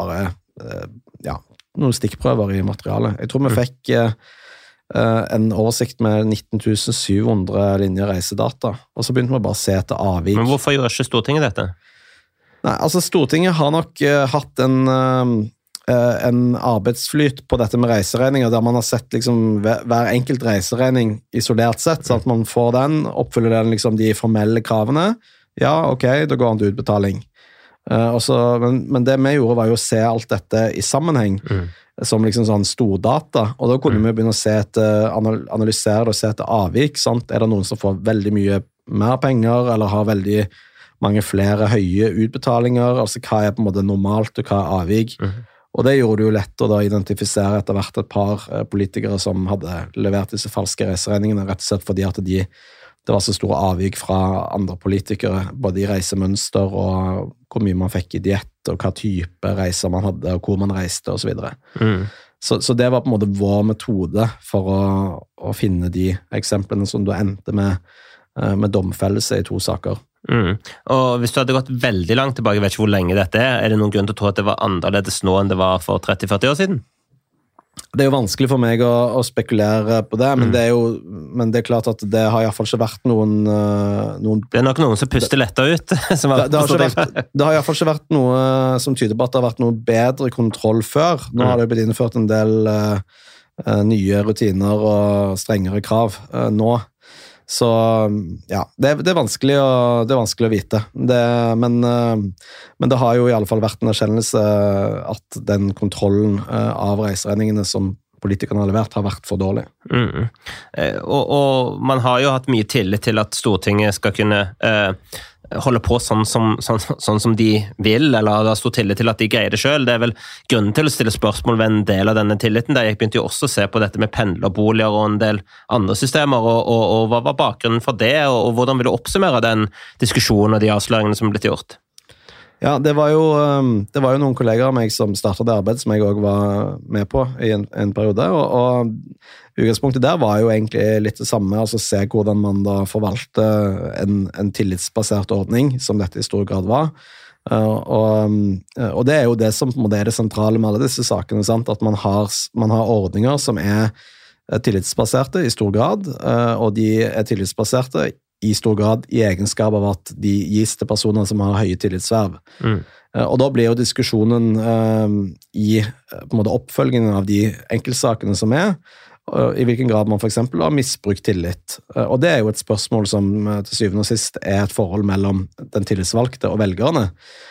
noen stikkprøver i materialet. Jeg tror vi fikk en oversikt med 19.700 linjer reisedata, og så begynte vi bare å se etter avvik. Men hvorfor gjør ikke Stortinget dette? Nei, altså Stortinget har nok hatt en arbeidsflyt på dette med reiseregninger, der man har sett liksom hver enkelt reiseregning isolert sett, så at man får den, oppfyller den liksom de formelle kravene. Ja, ok, da går han til utbetaling. Men det vi gjorde var jo å se alt dette i sammenheng, som liksom sånn stordata, og da kunne vi begynne å analysere det og se etter avvik, sant? Er det noen som får veldig mye mer penger, eller har veldig mange flere høye utbetalinger, altså hva er på en måte normalt og hva er avvik, og det gjorde det jo lett å da identifisere etter hvert et par politikere som hadde levert disse falske reiseregningene, rett og slett fordi at det var så store avvik fra andre politikere, både i reisemønster og hvor mye man fikk i diett, og hva type reiser man hadde, og hvor man reiste, og så videre. Så det var på en måte vår metode for å finne de eksemplene som du endte med domfellelse i 2 saker. Og hvis du hadde gått veldig langt tilbake, jeg vet ikke hvor lenge dette er det noen grunn til å tro at det var annerledes nå enn det var for 30-40 år siden? Det er jo vanskelig for meg å spekulere på det, men det er klart at det har i hvert fall ikke vært noen Det er nok noen som puster lettere ut. Det har i hvert fall ikke vært noe som tyder på at det har vært noe bedre kontroll før. Nå har det blitt innført en del nye rutiner og strengere krav nå. Så ja, det er vanskelig å vite. Men det har jo i alle fall vært en erkjennelse at den kontrollen av reiseregningene som politikerne har levert har vært for dårlig. Og man har jo hatt mye tillit til at Stortinget skal kunne holde på sånn som de vil, eller har stor tillit til at de greier det selv. Det er vel grunnen til å stille spørsmål ved en del av denne tilliten. Jeg begynte jo også å se på dette med pendlerboliger og en del andre systemer, og hva var bakgrunnen for det, og hvordan vil du oppsummere den diskusjonen og de avsløringene som er blitt gjort? Ja, det var jo noen kolleger av meg som startet det arbeidet som jeg også var med på i en periode, og utgangspunktet der var jo egentlig litt det samme, altså se hvordan man da forvalter en tillitsbasert ordning, som dette i stor grad var, og det er jo det som på en måte er det sentrale med alle disse sakene, sant? At man har ordninger som er tillitsbaserte i stor grad, og de er tillitsbaserte i stor grad i egenskap av at de gis til personer som har høye tillitsverv. Og da blir jo diskusjonen i på en måte oppfølgingen av de enkeltsakene som i hvilken grad man for eksempel har misbrukt tillit. Og det er jo et spørsmål som til syvende og sist er et forhold mellom den tillitsvalgte og velgerne.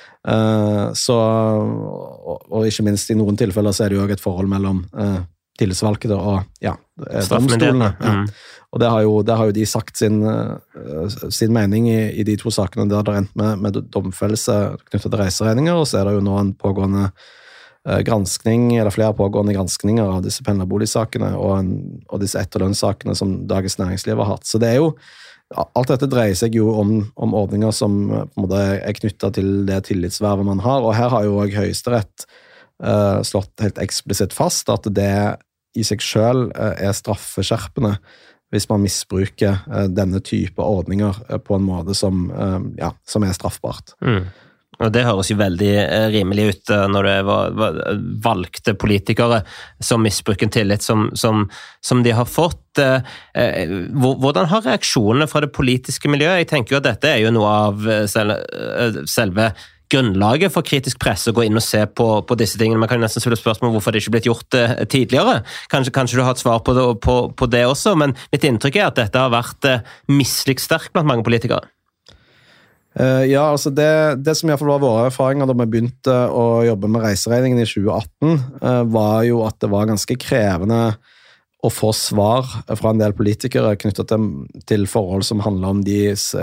Og ikke minst i noen tilfeller så er det jo også et forhold mellom tillitsvalgte og domstolene. Og der har jo de sagt sin mening i de 2 sakene der det endte med domfellelse knyttet til reiseregninger, og så er det jo nå en pågående granskning, eller flere pågående granskninger av disse pendlerboligsakene og disse etterlønnssakene som Dagens Næringsliv har hatt. Så det er jo alt dette dreier seg jo om ordninger som på en måte er knyttet til det tillitsvervet man har, og her har jo også Høyesterett slått helt eksplisitt fast at det i seg selv er straffeskjerpende hvis man misbruker denne type ordninger på en måte som er straffbart. Og det høres jo veldig rimelig ut når det var valgte politikere som misbruker en tillit som de har fått. Hvordan har reaksjonene fra det politiske miljøet? Jeg tenker jo at dette er jo noe av selve grunnlaget for kritisk presse å gå inn og se på disse tingene. Man kan jo nesten stille spørsmål hvorfor det ikke blitt gjort tidligere. Kanskje du har et svar på det også, men mitt inntrykk er at dette har vært mislykksterkt blant mange politikere. Ja, altså det som i hvert fall var våre erfaringer da vi begynte å jobbe med reiseregningen i 2018, var jo at det var ganske krevende å få svar fra en del politikere knyttet til forhold som handler om deres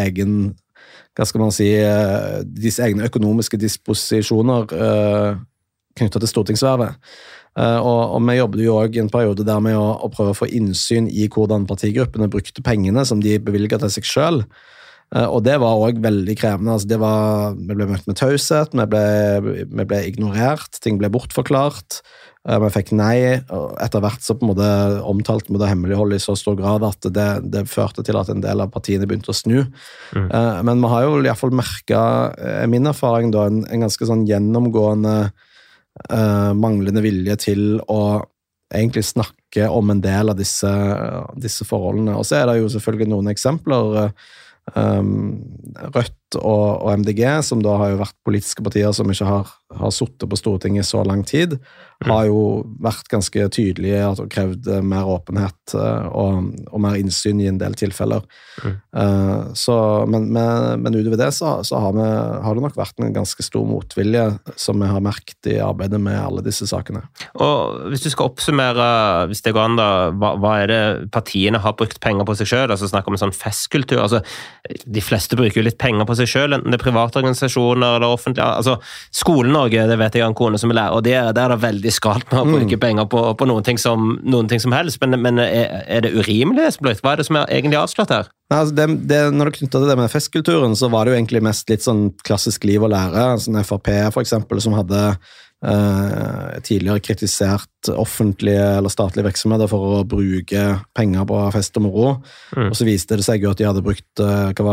egne økonomiske disposisjoner knyttet til stortingsvervet. Og vi jobbet jo også i en periode der med å prøve å få innsyn i hvordan partigruppene brukte pengene som de bevilget til seg selv. Og det var også veldig krevende. Altså vi ble møtt med taushet, vi ble ignorert, ting ble bortforklart, vi fikk nei, og etter hvert så på en måte omtalte vi det hemmelighold i så stor grad at det førte til at en del av partiene begynte å snu. Men vi har jo i hvert fall merket, min erfaring da, en ganske sånn gjennomgående manglende vilje til å egentlig snakke om en del av disse forholdene. Og så er det jo selvfølgelig noen eksempler. Rødt og MDG, som da har jo vært politiske partier som ikke har suttet på Stortinget så lang tid, har jo vært ganske tydelige og krevd mer åpenhet og mer innsyn i en del tilfeller. Men utover det så har det nok vært en ganske stor motvilje som vi har merket i arbeidet med alle disse sakene. Og hvis du skal oppsummere, hvis det går an da, hva er det partiene har brukt penger på seg selv, altså snakke om en sånn festkultur, altså de fleste bruker jo litt penger på seg selv, enten det er private organisasjoner eller offentlige, altså Skole-Norge, det vet jeg en kone som er lærer, og der er det veldig skalt med å bruke penger på noen ting som helst, men er det urimelig? Hva er det som er egentlig avslørt her? Altså når det knyttet til det med festkulturen, så var det jo egentlig mest litt sånn klassisk liv og lære, sånn FrP for eksempel, som hadde tidligere kritisert offentlige eller statlige virksomheter for å bruke penger på fest og moro, og så viste det seg jo at de hadde brukt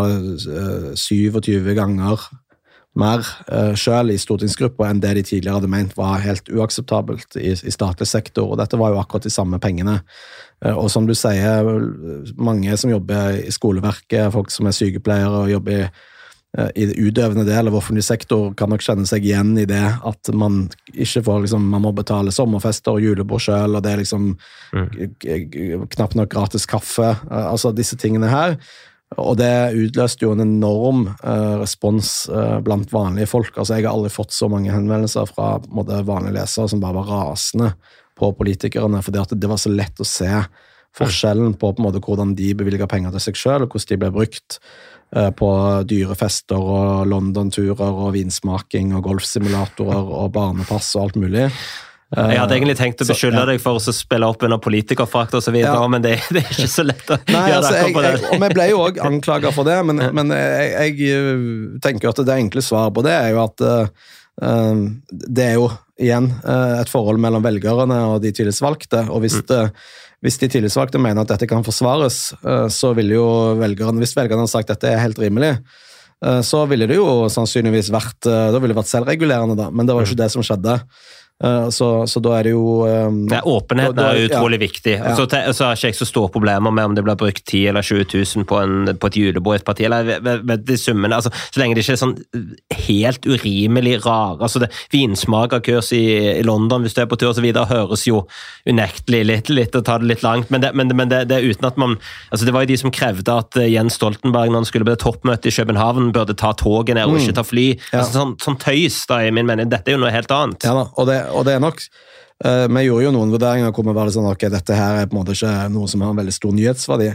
27 ganger mer selv i stortingsgrupper enn det de tidligere hadde ment var helt uakseptabelt i statlig sektor, og dette var jo akkurat de samme pengene. Og som du sier, mange som jobber i skoleverket, folk som er sykepleiere og jobber i det utøvende del av offentlig sektor, kan nok kjenne seg igjen i det at man ikke får man må betale sommerfester og julebord selv, og det er knapt nok gratis kaffe, altså disse tingene her. Og det utløste jo en enorm respons blant vanlige folk. Altså jeg har aldri fått så mange henvendelser fra vanlige lesere som bare var rasende på politikerne, fordi at det var så lett å se forskjellen på en måte hvordan de bevilget penger til seg selv, og hvordan de ble brukt på dyre fester og London-turer og vinsmaking og golfsimulatorer og barnepass og alt mulig. Jeg hadde egentlig tenkt å beskylde deg for å spille opp under politikerfrakt og så videre, men det er ikke så lett å gjøre det akkurat på det. Og vi ble jo også anklaget for det, men jeg tenker at det enkle svaret på det er jo at det er jo igjen et forhold mellom velgerne og de tillitsvalgte, og hvis de tillitsvalgte mener at dette kan forsvares, så vil jo velgerne, hvis velgerne har sagt at dette er helt rimelig, så ville det jo sannsynligvis vært selvregulerende da, men det var jo ikke det som skjedde. Så da er det jo åpenheten er utrolig viktig. Så har ikke jeg så store problemer med om det blir brukt 10 eller 20 000 på et julebord i et parti, eller ved de summene, altså, så lenge det ikke er sånn helt urimelig rar, altså det vinsmakerkurs i London hvis du er på tur og så videre, høres jo unektelig litt og tar det litt langt, men det er uten at man, altså det var jo de som krevde at Jens Stoltenberg når han skulle bli toppmøte i København burde ta toget ned og ikke ta fly, altså, sånn tøys da i min mening, dette er jo noe helt annet. Ja da, og det er nok, vi gjorde jo noen vurderinger hvor vi var sånn, ok, dette her er på en måte ikke noe som har en veldig stor nyhetsverdi,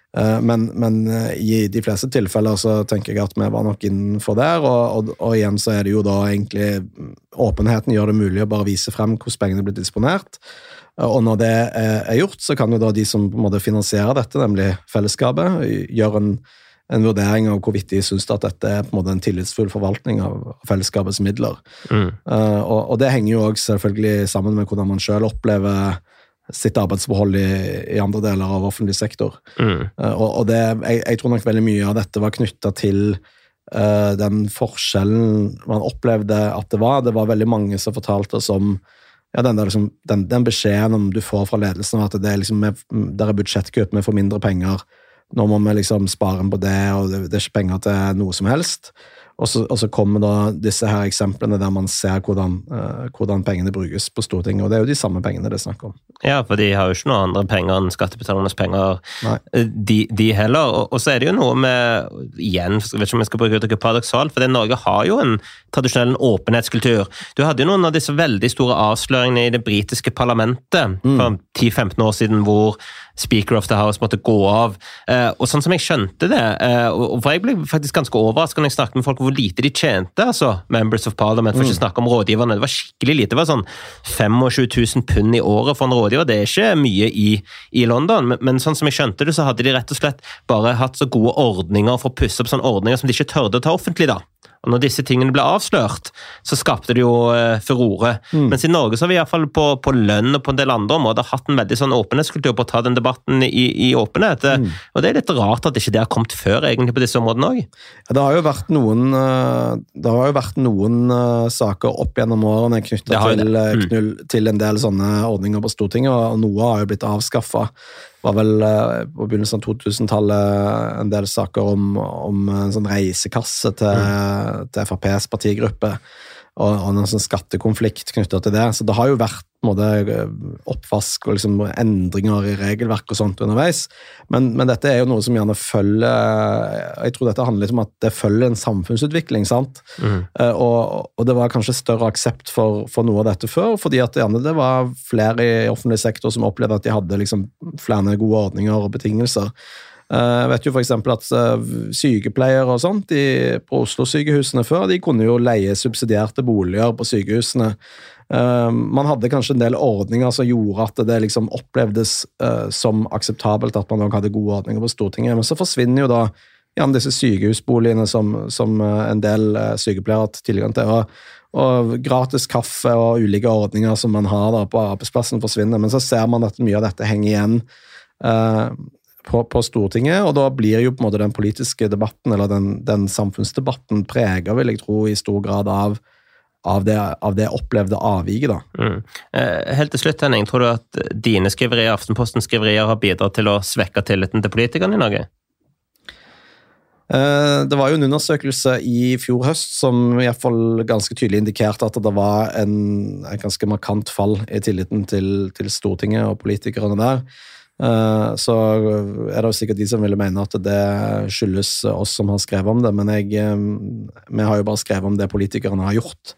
Men i de fleste tilfeller så tenker jeg at vi var nok innenfor der, og igjen så det jo da egentlig åpenheten gjør det mulig å bare vise frem hvordan pengene blir disponert, og når det gjort, så kan jo da de som på en måte finansierer dette, nemlig fellesskapet, gjøre en vurdering av hvorvidt de synes at dette på en måte en tillitsfull forvaltning av fellesskapets midler. Og det henger jo også selvfølgelig sammen med hvordan man selv opplever sitt arbeidsforhold i andre deler av offentlig sektor. Og jeg tror nok veldig mye av dette var knyttet til den forskjellen man opplevde at det var. Det var veldig mange som fortalte oss om den beskjeden om du får fra ledelsen at det liksom, der budsjettkutt, vi får mindre penger, nå må vi liksom spare på det, og det ikke penger til noe som helst. Og så kommer da disse her eksemplene der man ser hvordan pengene brukes på Stortinget, og det jo de samme pengene det snakker om. Ja, for de har jo ikke noen andre penger enn skattebetalernes penger, de heller. Og så det jo noe med, igjen, jeg vet ikke om jeg skal bruke uttrykket paradoksalt, for Norge har jo en tradisjonell åpenhetskultur. Du hadde jo noen av disse veldig store avsløringene i det britiske parlamentet for 10-15 år siden, hvor Speaker of the House måtte gå av. Og sånn som jeg skjønte det, og for jeg ble faktisk ganske overrasket når jeg snakket med folk hvor lite de tjente, altså Members of Parliament, for ikke å snakke om rådgiverne. Det var skikkelig lite, det var sånn 25 000 pund i året for en rådgiver. Det ikke mye i London, men sånn som jeg skjønte det, så hadde de rett og slett bare hatt så gode ordninger for å pusse opp sånne ordninger som de ikke tørde å ta offentlig da. Og når disse tingene ble avslørt, så skapte det jo furore. Mens i Norge så har vi i hvert fall på lønn og på en del andre områder hatt en veldig sånn åpenhetskultur på å ta den debatten i åpenhet. Og det litt rart at ikke det har kommet før egentlig på disse områdene også. Ja, det har jo vært noen saker opp gjennom årene knyttet til en del sånne ordninger på Stortinget, og noe har jo blitt avskaffet. Det var vel på begynnelsen av 2000-tallet en del saker om en sånn reisekasse til FrPs partigruppe, og en sånn skattekonflikt knyttet til det. Så det har jo vært oppvask og liksom endringer i regelverk og sånt underveis. Men dette jo noe som gjerne følger, jeg tror dette handler litt om at det følger en samfunnsutvikling, sant? Og det var kanskje større aksept for noe av dette før, fordi at det var flere i offentlig sektor som opplevde at de hadde liksom flere gode ordninger og betingelser. Jeg vet jo for eksempel at sykepleiere og sånt på Oslo-sykehusene før, de kunne jo leie subsidierte boliger på sykehusene. Man hadde kanskje en del ordninger som gjorde at det liksom opplevdes som akseptabelt at man også hadde gode ordninger på Stortinget, men så forsvinner jo da disse sykehusboligene som en del sykepleiere har tilgang til, og gratis kaffe og ulike ordninger som man har da på arbeidsplassen forsvinner, men så ser man at mye av dette henger igjen på Stortinget, og da blir jo på en måte den politiske debatten, eller den samfunnsdebatten preger, vil jeg tro, i stor grad av det opplevde avviget da. Helt til slutt, Henning, tror du at dine skriverier, Aftenpostens skriverier, har bidratt til å svekke tilliten til politikerne i Norge? Det var jo en undersøkelse i fjor høst som i hvert fall ganske tydelig indikerte at det var en ganske markant fall i tilliten til Stortinget og politikerne der. Så det jo sikkert de som ville mene at det skyldes oss som har skrevet om det, men vi har jo bare skrevet om det politikerne har gjort.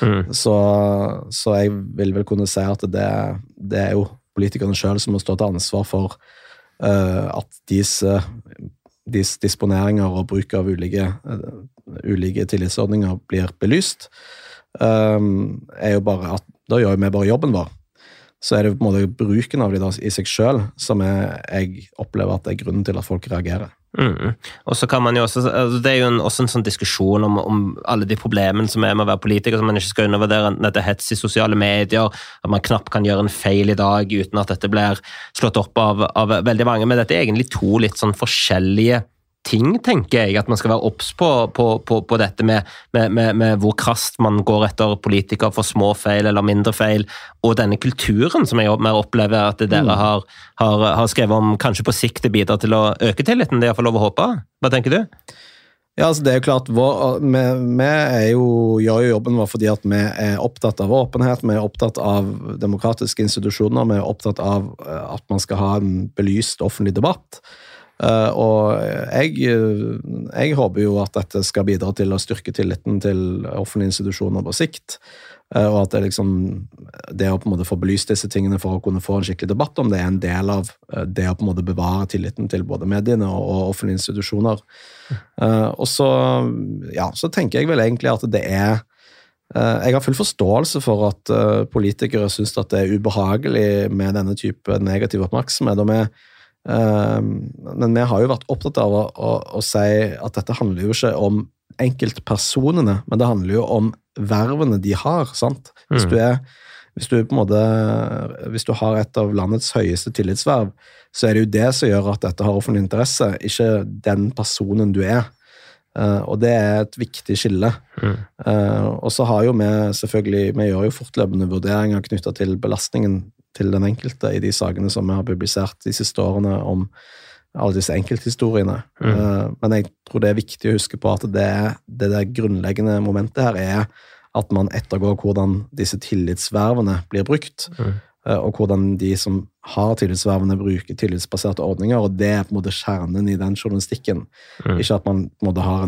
Så jeg vil vel kunne si at det jo politikerne selv som må stå til ansvar for at disse disponeringer og bruk av ulike tillitsordninger blir belyst, jo bare at da gjør vi bare jobben vår. Så det på en måte bruken av det da, i seg selv som jeg opplever at det grunnen til at folk reagerer. Og så kan man jo også, det jo også en sånn diskusjon om alle de problemene som med å være politiker, som man ikke skal undervurdere, dette hets i sosiale medier, at man knapt kan gjøre en feil i dag uten at dette blir slått opp av veldig mange, men dette egentlig to litt sånn forskjellige ting, tenker jeg, at man skal være obs på dette med hvor krast man går etter politikere for små feil eller mindre feil, og denne kulturen som jeg mer opplever at dere har skrevet om, kanskje på sikt det bidrar til å øke tilliten, det er i hvert fall lov å håpe. Hva tenker du? Ja, altså det jo klart, vi gjør jo jobben vår fordi at vi opptatt av åpenhet, vi opptatt av demokratiske institusjoner, vi opptatt av at man skal ha en belyst offentlig debatt, Og jeg håper jo at dette skal bidra til å styrke tilliten til offentlige institusjoner på sikt, og at det å på en måte få belyst disse tingene for å kunne få en skikkelig debatt om det en del av det å på en måte bevare tilliten til både mediene og offentlige institusjoner. Og så tenker jeg vel egentlig at jeg har full forståelse for at politikere synes at det ubehagelig med denne type negativ oppmerksomhet, men vi har jo vært opptatt av å si at dette handler jo ikke om enkeltpersonene, men det handler jo om vervene de har, sant? Hvis du har et av landets høyeste tillitsverv, så det jo det som gjør at dette har offentlig interesse, ikke den personen du og det et viktig skille. Og så har jo vi selvfølgelig, vi gjør jo fortløpende vurderinger knyttet til belastningen til den enkelte i de sakene som vi har publisert de siste årene om alle disse enkelthistoriene. Men jeg tror det viktig å huske på at det grunnleggende momentet her at man ettergår hvordan disse tillitsvervene blir brukt, og hvordan de som har tillitsvervene bruker tillitsbaserte ordninger, og det på en måte kjernen i den journalistikken. Ikke at man på en måte har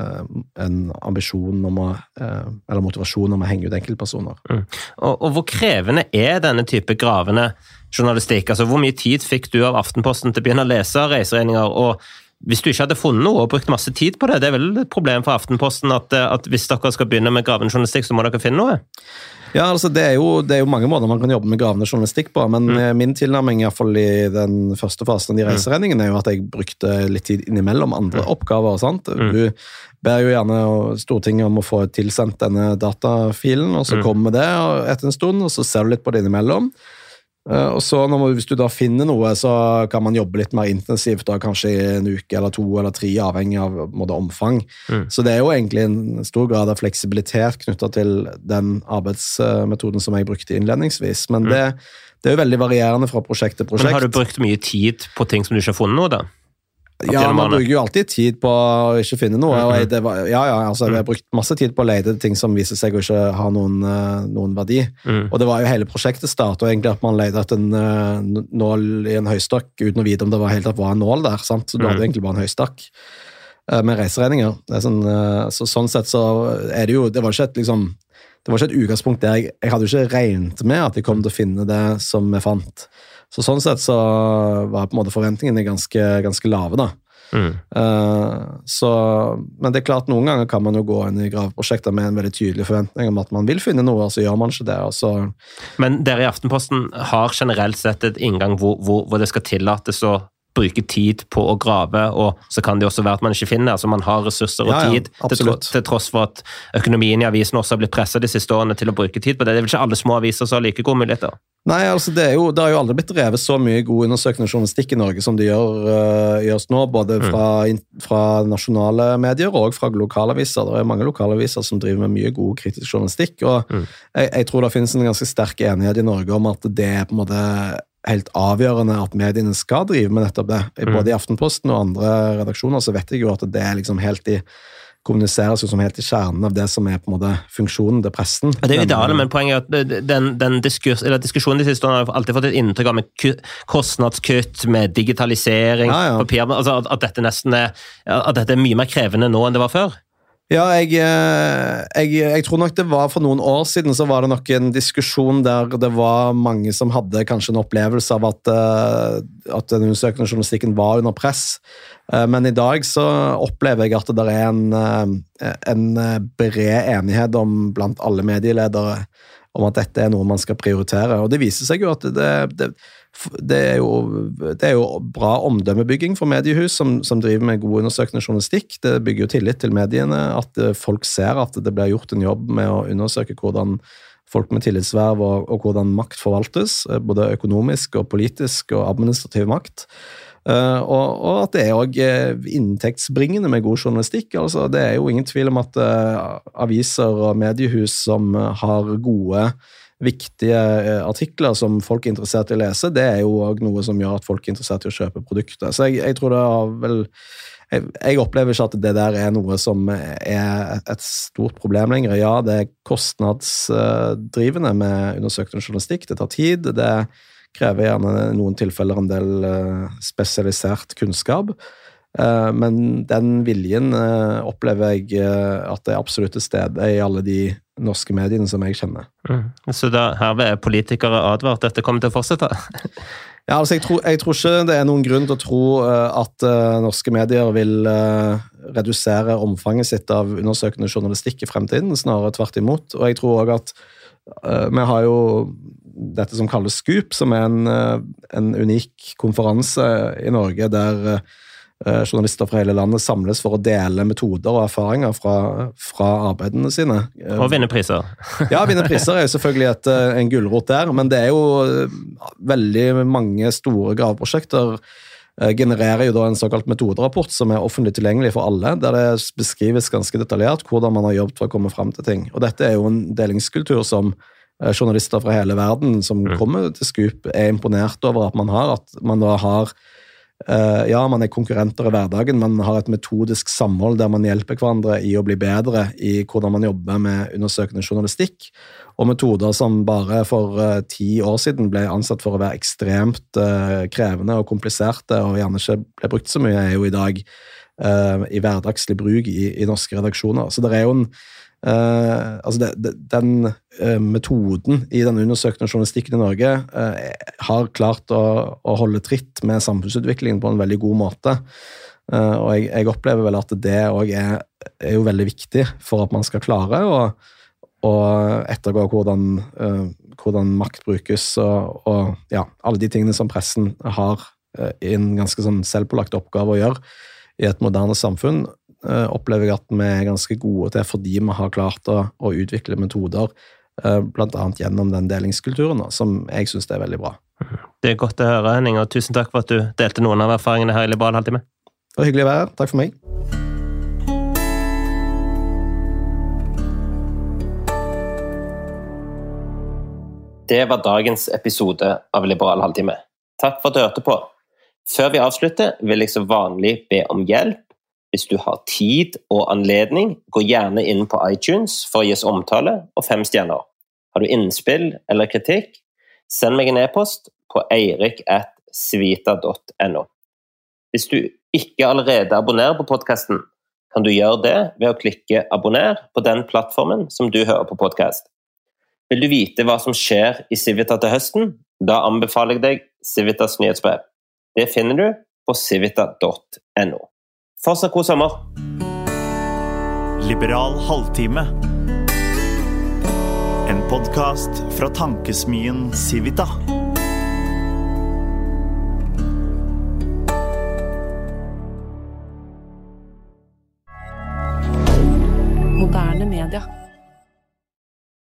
en ambisjon om eller motivasjon om å henge ut enkeltpersoner. Og hvor krevende denne type gravende journalistikk? Altså, hvor mye tid fikk du av Aftenposten til å begynne å lese reiseregninger, og hvis du ikke hadde funnet noe og brukt masse tid på det vel et problem for Aftenposten at hvis dere skal begynne med gravende journalistikk, så må dere finne noe? Ja, altså det jo mange måter man kan jobbe med gravende journalistikk på, men min tilnærming I hvert fall I den første fasen av de reiseregningene jo at jeg brukte litt tid innimellom andre oppgaver, sant? Du ber jo gjerne Stortinget om å få tilsendt denne datafilen, og så kommer det etter en stund, og så ser du litt på det innimellom. Og så hvis du da finner noe, så kan man jobbe litt mer intensivt, da, kanskje I en uke eller 2 eller 3, avhengig av omfang. Så det jo egentlig en stor grad av fleksibilitet knyttet til den arbeidsmetoden som jeg brukte innledningsvis, men det jo veldig varierende fra prosjekt til prosjekt. Men har du brukt mye tid på ting som du ikke har funnet noe da? Ja, man bruker jo alltid tid på å ikke finne noe, og jeg har brukt masse tid på å lete ting som viser seg å ikke ha noen verdi. Og det var jo hele prosjektet startet, og egentlig at man lette etter en nål I en høystakk, uten å vite om det helt var en nål der, sant? Så du hadde egentlig bare en høystakk med reiseregninger. Sånn sett så det jo, det var ikke et utgangspunkt der jeg hadde jo ikke regnet med at jeg kom til å finne det som jeg fant. Så sånn sett så var på en måte forventningene ganske lave da. Men det klart noen ganger kan man jo gå inn I graveprosjekter med en veldig tydelig forventning om at man vil finne noe, og så gjør man ikke det. Men dere I Aftenposten har generelt sett et inngang hvor det skal tillates å bruke tid på å grave, og så kan det også være at man ikke finner, altså man har ressurser og tid, til tross for at økonomien I avisen også har blitt presset de siste årene til å bruke tid på det. Det vel ikke alle små aviser som har like gode muligheter. Nei, altså det jo aldri blitt drevet så mye god undersøkende journalistikk I Norge som det gjøres nå, både fra nasjonale medier og fra lokalaviser. Det mange lokalaviser som driver med mye god kritisk journalistikk, og jeg tror det finnes en ganske sterk enighet I Norge om at det på en måte helt avgjørende at mediene skal drive med nettopp det. Både I Aftenposten og andre redaksjoner så vet jeg jo at det liksom kommuniseres jo som helt I kjernen av det som på en måte funksjonen til pressen. Det jo ideale, men poenget at den diskusjonen de siste årene har alltid fått et inntrykk av med kostnadskutt, med digitalisering, papir, altså at dette nesten at dette mye mer krevende nå enn det var før. Ja, jeg tror nok det var for noen år siden så var det nok en diskusjon der det var mange som hadde kanskje en opplevelse av at den undersøkende journalistikken var under press. Men I dag så opplever jeg at det en bred enighet blant alle medieledere om at dette noe man skal prioritere, og det viser seg jo at det jo bra omdømmebygging for mediehus som driver med god undersøkende journalistikk. Det bygger jo tillit til mediene, at folk ser at det blir gjort en jobb med å undersøke hvordan folk med tillitsverv og hvordan makt forvaltes, både økonomisk og politisk og administrativ makt. Og at det også inntektsbringende med god journalistikk. Altså, det jo ingen tvil om at aviser og mediehus som har gode, viktige artikler som folk interessert I å lese, det jo også noe som gjør at folk interessert I å kjøpe produkter. Så jeg tror det vel... Jeg opplever ikke at det der noe som et stort problem lenger. Ja, det kostnadsdrivende med undersøkende journalistikk. Det tar tid, det krever gjerne i noen tilfeller en del spesialisert kunnskap. Men den viljen opplever jeg at det absolutt til stede i alle de norske mediene som jeg kjenner. Så da her er politikere advart, dette kommer til å fortsette? Ja, altså jeg tror ikke det er noen grunn til å tro at norske medier vil redusere omfanget sitt av undersøkende journalistikk i fremtiden, snarere tvert imot. Og jeg tror også at vi har jo dette som kalles Scoop, som er en unik konferanse i Norge der journalister fra hele landet samles for å dele metoder og erfaringer fra arbeidene sine. Og vinne priser. Ja, vinne priser er jo selvfølgelig en gulrot der, men det er jo veldig mange store graveprosjekter genererer jo da en såkalt metoderapport som er offentlig tilgjengelig for alle, der det beskrives ganske detaljert hvordan man har jobbet for å komme frem til ting. Og dette er jo en delingskultur som journalister fra hele verden som kommer til Scoop er imponert over at man da har man er konkurrenter i hverdagen, man har et metodisk samhold der man hjelper hverandre i å bli bedre i hvordan man jobber med undersøkende journalistikk, og metoder som bare for 10 år siden ble ansett for å være ekstremt krevende og kompliserte, og gjerne ikke ble brukt så mye, er jo i dag i hverdagslig bruk i norske redaksjoner. Så det er jo den metoden i den undersøkende journalistikken i Norge har klart å holde tritt med samfunnsutviklingen på en veldig god måte, og jeg opplever vel at det også er jo veldig viktig for at man skal klare å ettergå hvordan makt brukes og alle de tingene som pressen har i en ganske sånn selvpålagt oppgave å gjøre i et moderne samfunn. Opplever jeg at vi er ganske gode til fordi vi har klart å utvikle metoder blant annet gjennom den delingskulturen som jeg synes er veldig bra. Det er godt å høre, Henning, og tusen takk for at du delte noen av erfaringene her i Liberal Halvtime. Det var hyggelig å være her. Takk for meg. Det var dagens episode av Liberal Halvtime. Takk for at du hørte på. Før vi avslutter vil jeg så vanlig be om hjelp. Hvis du har tid og anledning, gå gjerne inn på iTunes for å gi oss omtale og 5 stjerner. Har du innspill eller kritikk, send meg en e-post på eirik@civita.no. Hvis du ikke allerede abonnerer på podcasten, kan du gjøre det ved å klikke abonner på den plattformen som du hører på podcast. Vil du vite hva som skjer i Civita til høsten? Da anbefaler jeg deg Civitas nyhetsbrev. Det finner du på civita.no. Fortsatt god sommer! Liberal halvtime. En podcast fra tankesmien Civita. Moderne media.